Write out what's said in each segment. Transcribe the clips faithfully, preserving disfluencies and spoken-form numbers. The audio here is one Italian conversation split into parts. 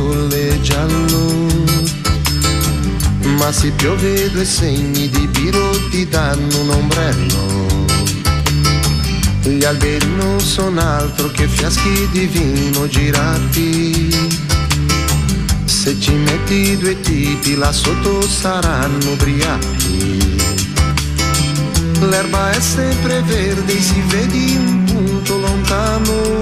sole giallo, ma se piove due segni di biro ti danno un ombrello. Gli alberi non sono altro che fiaschi di vino girati, se ci metti due tipi là sotto saranno ubriachi. L'erba è sempre verde, si vedi un punto lontano,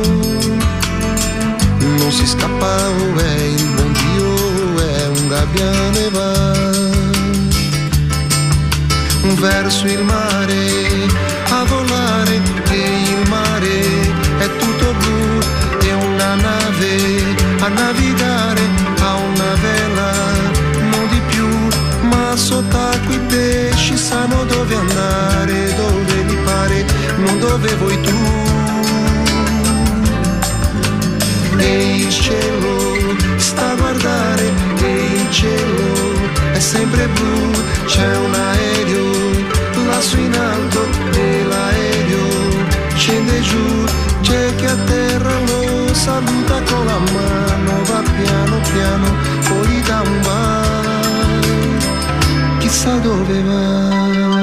non si scappa, oh, è il buon Dio, è un gabbiano e va verso il mare a volare, e il mare è tutto blu, e una nave a navigare ha una vela, non di più, ma sott'acqua i pesci sanno dove andare, dove mi pare, non dove vuoi tu. E il cielo sta a guardare, e il cielo è sempre blu, c'è un aereo lassù in alto e l'aereo scende giù, c'è chi a terra lo saluta con la mano, va piano piano, poi gli dà un bacio, chissà dove va.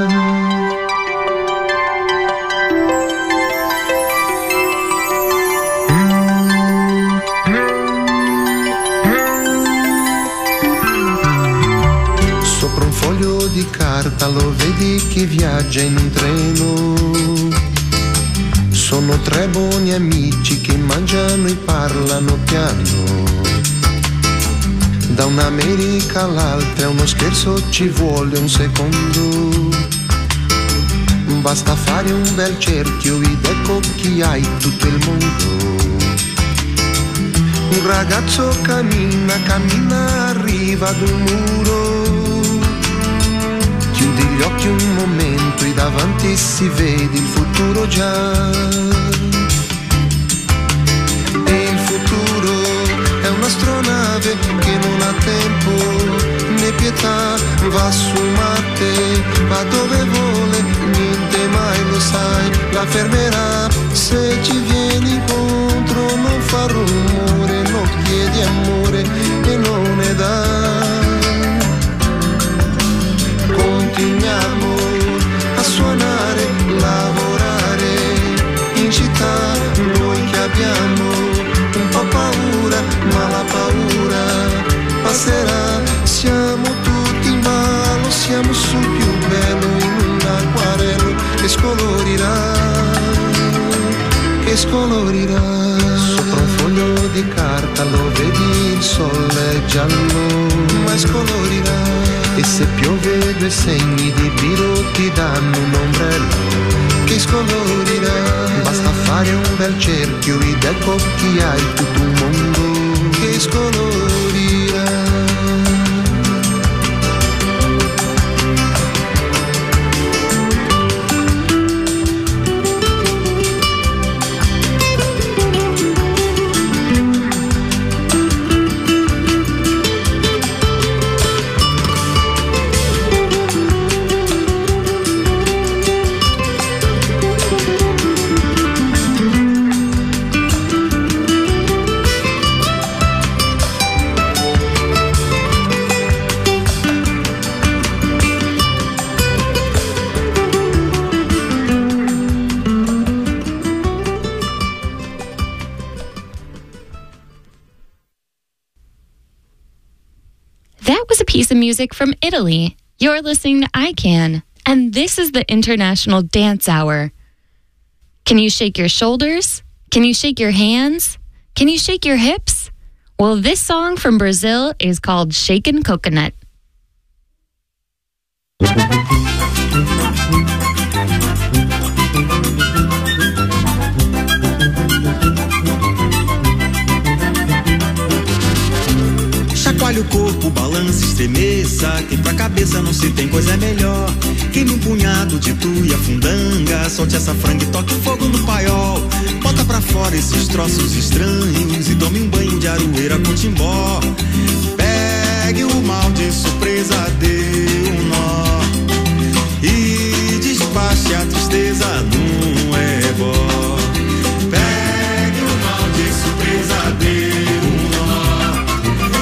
Di carta lo vedi che viaggia in un treno, sono tre buoni amici che mangiano e parlano piano, da un'America all'altra uno scherzo ci vuole un secondo, basta fare un bel cerchio ed ecco chi hai tutto il mondo. Un ragazzo cammina, cammina, arriva ad un muro, chiudi gli occhi un momento e davanti si vede il futuro già. E il futuro è un'astronave che non ha tempo né pietà, va su Marte, va dove vuole, niente mai lo sai, la fermerà. Se ci vieni incontro non fa rumore, non chiedi amore e non ne dà. Continuiamo a suonare, lavorare in città, noi che abbiamo un po' paura, ma la paura passerà. Siamo tutti in ballo, siamo sul più bello, in un acquarello che scolorirà, che scolorirà. Sopra un foglio di carta lo vedi, il sole è giallo, ma scolorirà. E se piove due segni di biro ti danno un ombrello che scolorirà. Basta fare un bel cerchio ed ecco chi hai tutto un mondo che scolorirà. Piece of music from Italy. You're listening to I Can, and this is the International Dance Hour. Can you shake your shoulders? Can you shake your hands? Can you shake your hips? Well, this song from Brazil is called Shaken Coconut. Chacoalhe o corpo, balance, estremeça, que pra cabeça não se tem coisa melhor. Queime um punhado de tuia, fundanga, solte essa franga e toque fogo no paiol. Bota pra fora esses troços estranhos e tome um banho de aroeira com timbó. Pegue o mal de surpresa, dê um nó e despache a tristeza num ebó. Pegue o mal de surpresa, dê um nó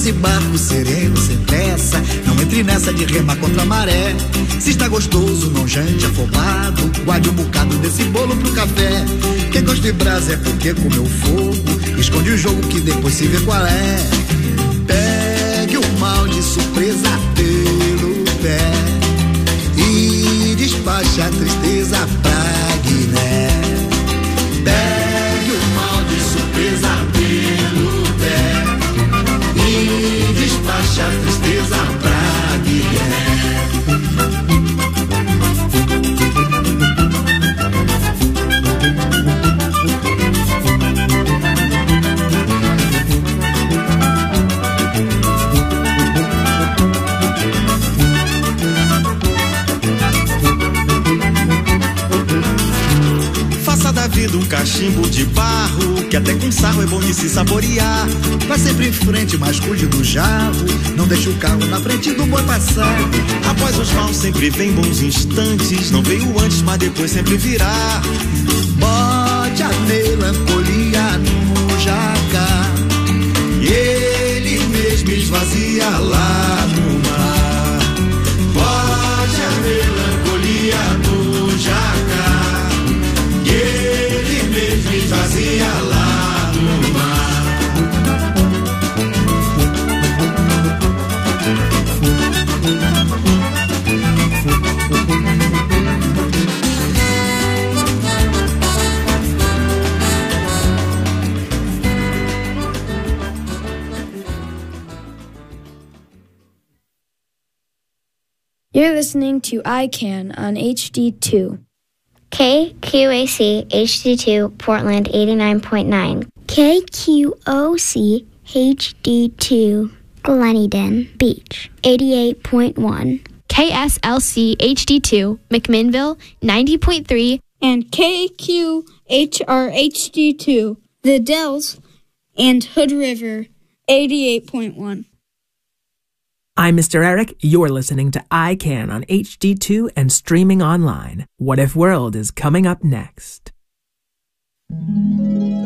esse barco sereno, sem pressa. Não entre nessa de remar contra a maré. Se está gostoso, não jante afobado. Guarde um bocado desse bolo pro café. Quem gosta de brasa é porque comeu fogo. Esconde o jogo que depois se vê qual é. Pegue o mal de surpresa pelo pé e despache a tristeza pra Guiné. Pegue o mal de surpresa pelo pé e despache a tristeza pra Guiné. Da vida um cachimbo de barro, que até com sarro é bom de se saborear. Vai sempre em frente, mas cuide do jarro. Não deixe o carro na frente do boi passar. Após os maus sempre vem bons instantes. Não veio antes, mas depois sempre virá. Bote a melancolia no jacar e ele mesmo esvazia lá no mar. Bote a melancolia no jacar e ele mesmo esvazia lá no mar. You're listening to I CAN on H D two. K Q A C H D two Portland eighty-nine point nine. K Q O C H D two Gleneden Beach eighty-eight point one. K S L C H D two McMinnville ninety point three. And K Q H R H D two The Dells and Hood River eighty-eight point one. I'm Mister Eric. You're listening to I CAN on H D two and streaming online. What If World is coming up next.